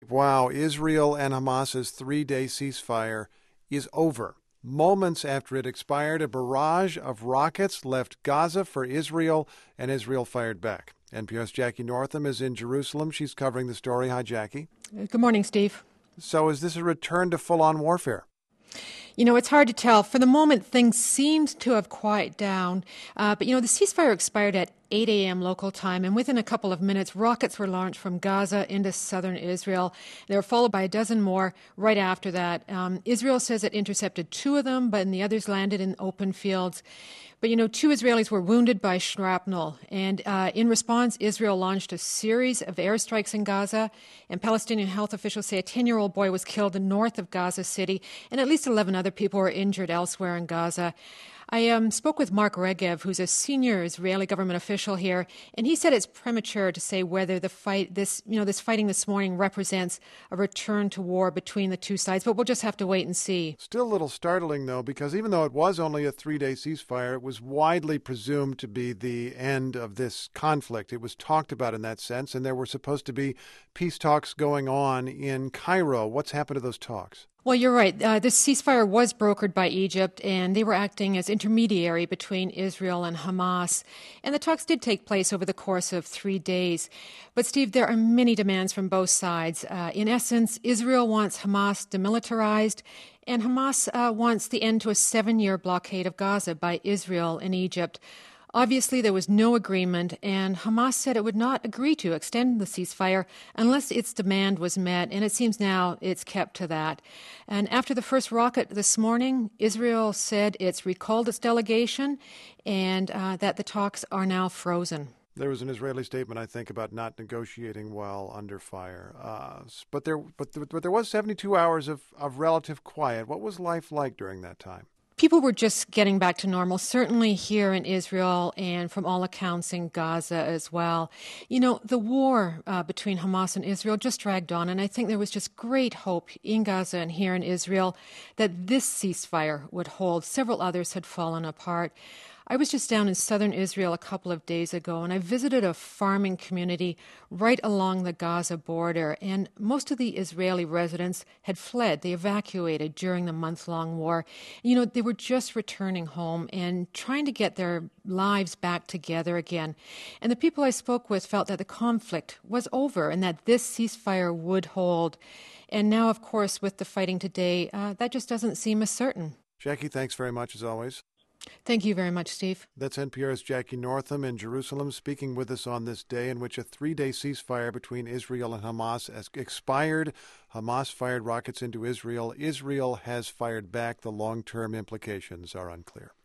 Wow, Israel and Hamas's three-day ceasefire is over. Moments after it expired, a barrage of rockets left Gaza for Israel, and Israel fired back. NPR's Jackie Northam is in Jerusalem. She's covering the story. Hi, Jackie. Good morning, Steve. So is this a return to full-on warfare? You know, it's hard to tell. For the moment, things seemed to have quieted down. But the ceasefire expired at 8 a.m. local time, and within a couple of minutes, rockets were launched from Gaza into southern Israel. They were followed by a dozen more right after that. Israel says it intercepted two of them, but the others landed in open fields. But, two Israelis were wounded by shrapnel. And in response, Israel launched a series of airstrikes in Gaza. And Palestinian health officials say a 10-year-old boy was killed north of Gaza City, and at least 11 other people were injured elsewhere in Gaza. I spoke with Mark Regev, who's a senior Israeli government official here, and he said it's premature to say whether this fighting this morning represents a return to war between the two sides, but we'll just have to wait and see. Still a little startling, though, because even though it was only a three-day ceasefire, it was widely presumed to be the end of this conflict. It was talked about in that sense, and there were supposed to be peace talks going on in Cairo. What's happened to those talks? Well, you're right. This ceasefire was brokered by Egypt, and they were acting as intermediary between Israel and Hamas. And the talks did take place over the course of 3 days. But, Steve, there are many demands from both sides. In essence, Israel wants Hamas demilitarized, and Hamas wants the end to a 7-year blockade of Gaza by Israel and Egypt. Obviously, there was no agreement, and Hamas said it would not agree to extend the ceasefire unless its demand was met, and it seems now it's kept to that. And after the first rocket this morning, Israel said it's recalled its delegation and that the talks are now frozen. There was an Israeli statement, I think, about not negotiating while under fire. But there was 72 hours of relative quiet. What was life like during that time? People were just getting back to normal, certainly here in Israel and from all accounts in Gaza as well. The war between Hamas and Israel just dragged on, and I think there was just great hope in Gaza and here in Israel that this ceasefire would hold. Several others had fallen apart. I was just down in southern Israel a couple of days ago, and I visited a farming community right along the Gaza border, and most of the Israeli residents had fled. They evacuated during the month-long war. They were just returning home and trying to get their lives back together again. And the people I spoke with felt that the conflict was over and that this ceasefire would hold. And now, of course, with the fighting today, that just doesn't seem as certain. Jackie, thanks very much as always. Thank you very much, Steve. That's NPR's Jackie Northam in Jerusalem, speaking with us on this day in which a 3-day ceasefire between Israel and Hamas has expired. Hamas fired rockets into Israel. Israel has fired back. The long-term implications are unclear.